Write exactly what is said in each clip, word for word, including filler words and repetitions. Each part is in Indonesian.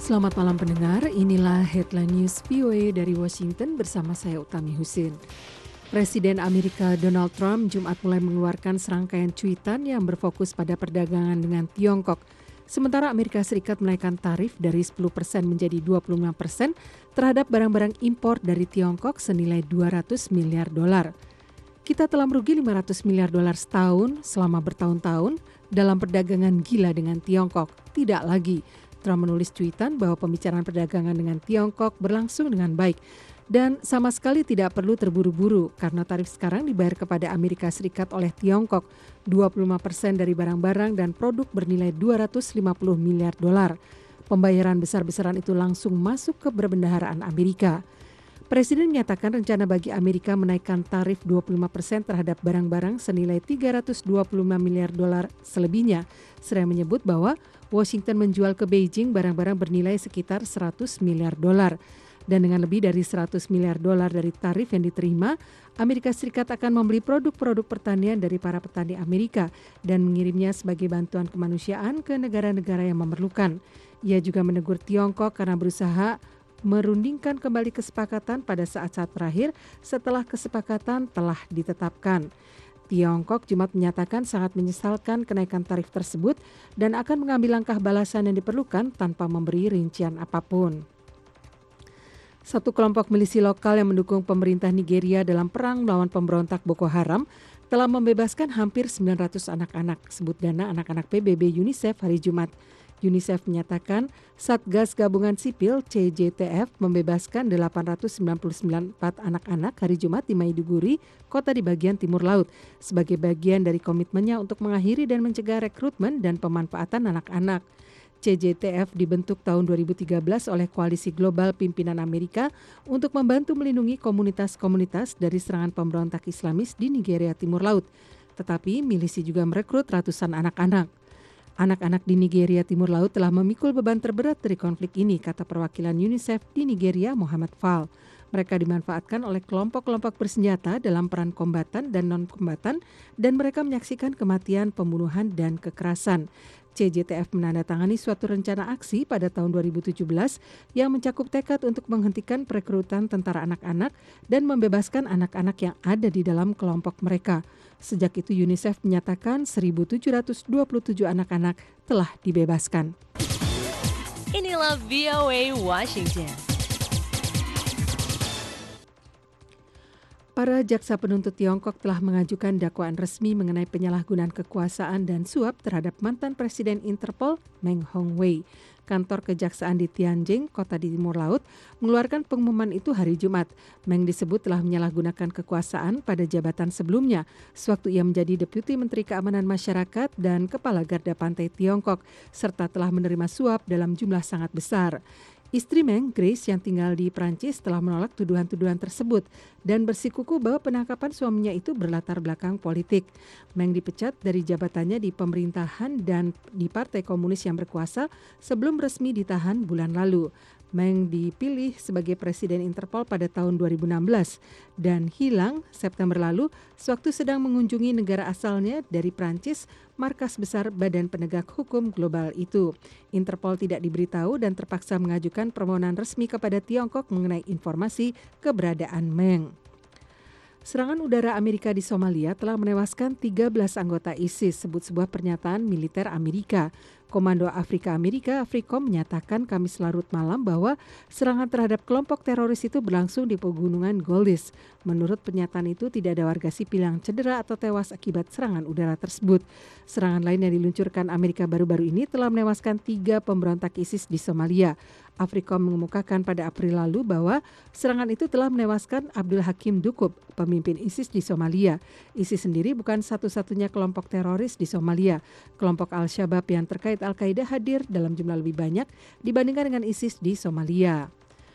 Selamat malam pendengar, inilah Headline News V O A dari Washington bersama saya Utami Husin. Presiden Amerika Donald Trump Jumat mulai mengeluarkan serangkaian cuitan yang berfokus pada perdagangan dengan Tiongkok. Sementara Amerika Serikat menaikkan tarif dari sepuluh persen menjadi dua puluh lima persen terhadap barang-barang impor dari Tiongkok senilai dua ratus miliar dolar. Kita telah merugi lima ratus miliar dolar setahun selama bertahun-tahun dalam perdagangan gila dengan Tiongkok. Tidak lagi. Trump menulis cuitan bahwa pembicaraan perdagangan dengan Tiongkok berlangsung dengan baik dan sama sekali tidak perlu terburu-buru karena tarif sekarang dibayar kepada Amerika Serikat oleh Tiongkok dua puluh lima persen dari barang-barang dan produk bernilai dua ratus lima puluh miliar dolar. Pembayaran besar-besaran itu langsung masuk ke perbendaharaan Amerika. Presiden menyatakan rencana bagi Amerika menaikkan tarif dua puluh lima persen terhadap barang-barang senilai tiga ratus dua puluh lima miliar dolar selebihnya. Seraya menyebut bahwa Washington menjual ke Beijing barang-barang bernilai sekitar seratus miliar dolar. Dan dengan lebih dari seratus miliar dolar dari tarif yang diterima, Amerika Serikat akan membeli produk-produk pertanian dari para petani Amerika dan mengirimnya sebagai bantuan kemanusiaan ke negara-negara yang memerlukan. Ia juga menegur Tiongkok karena berusaha merundingkan kembali kesepakatan pada saat-saat terakhir setelah kesepakatan telah ditetapkan. Tiongkok Jumat menyatakan sangat menyesalkan kenaikan tarif tersebut dan akan mengambil langkah balasan yang diperlukan tanpa memberi rincian apapun. Satu kelompok milisi lokal yang mendukung pemerintah Nigeria dalam perang melawan pemberontak Boko Haram telah membebaskan hampir sembilan ratus anak-anak, sebut dana anak-anak P B B UNICEF hari Jumat. UNICEF menyatakan Satgas Gabungan Sipil C J T F membebaskan delapan ratus sembilan puluh sembilan anak-anak hari Jumat di Maiduguri, kota di bagian timur laut, sebagai bagian dari komitmennya untuk mengakhiri dan mencegah rekrutmen dan pemanfaatan anak-anak. C J T F dibentuk tahun dua ribu tiga belas oleh Koalisi Global Pimpinan Amerika untuk membantu melindungi komunitas-komunitas dari serangan pemberontak Islamis di Nigeria Timur Laut. Tetapi milisi juga merekrut ratusan anak-anak. Anak-anak di Nigeria Timur Laut telah memikul beban terberat dari konflik ini, kata perwakilan UNICEF di Nigeria Muhammad Fall. Mereka dimanfaatkan oleh kelompok-kelompok bersenjata dalam peran kombatan dan non-kombatan dan mereka menyaksikan kematian, pembunuhan, dan kekerasan. C J T F menandatangani suatu rencana aksi pada tahun dua ribu tujuh belas yang mencakup tekad untuk menghentikan perekrutan tentara anak-anak dan membebaskan anak-anak yang ada di dalam kelompok mereka. Sejak itu UNICEF menyatakan seribu tujuh ratus dua puluh tujuh anak-anak telah dibebaskan. Inilah V O A Washington. Para jaksa penuntut Tiongkok telah mengajukan dakwaan resmi mengenai penyalahgunaan kekuasaan dan suap terhadap mantan Presiden Interpol Meng Hongwei. Kantor Kejaksaan di Tianjin, kota di Timur Laut, mengeluarkan pengumuman itu hari Jumat. Meng disebut telah menyalahgunakan kekuasaan pada jabatan sebelumnya, sewaktu ia menjadi Deputi Menteri Keamanan Masyarakat dan Kepala Garda Pantai Tiongkok, serta telah menerima suap dalam jumlah sangat besar. Istri Meng, Grace, yang tinggal di Prancis telah menolak tuduhan-tuduhan tersebut dan bersikukuh bahwa penangkapan suaminya itu berlatar belakang politik. Meng dipecat dari jabatannya di pemerintahan dan di Partai Komunis yang berkuasa sebelum resmi ditahan bulan lalu. Meng dipilih sebagai Presiden Interpol pada tahun dua ribu enam belas dan hilang September lalu sewaktu sedang mengunjungi negara asalnya dari Prancis, markas besar Badan Penegak Hukum Global itu. Interpol tidak diberitahu dan terpaksa mengajukan permohonan resmi kepada Tiongkok mengenai informasi keberadaan Meng. Serangan udara Amerika di Somalia telah menewaskan tiga belas anggota ISIS, sebut sebuah pernyataan militer Amerika. Komando Afrika Amerika, AFRICOM, menyatakan Kamis larut malam bahwa serangan terhadap kelompok teroris itu berlangsung di pegunungan Goldis. Menurut pernyataan itu, tidak ada warga sipil yang cedera atau tewas akibat serangan udara tersebut. Serangan lain yang diluncurkan Amerika baru-baru ini telah menewaskan tiga pemberontak ISIS di Somalia. AFRICOM mengemukakan pada April lalu bahwa serangan itu telah menewaskan Abdul Hakim Dukub, pemimpin ISIS di Somalia. ISIS sendiri bukan satu-satunya kelompok teroris di Somalia. Kelompok Al-Shabaab yang terkait Al-Qaeda hadir dalam jumlah lebih banyak dibandingkan dengan ISIS di Somalia.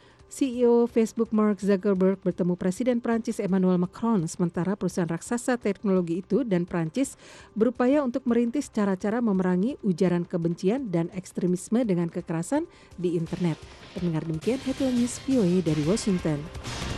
C E O Facebook Mark Zuckerberg bertemu Presiden Prancis Emmanuel Macron, sementara perusahaan raksasa teknologi itu dan Prancis berupaya untuk merintis cara-cara memerangi ujaran kebencian dan ekstremisme dengan kekerasan di internet. Pendengar, demikian Headline News V O A dari Washington.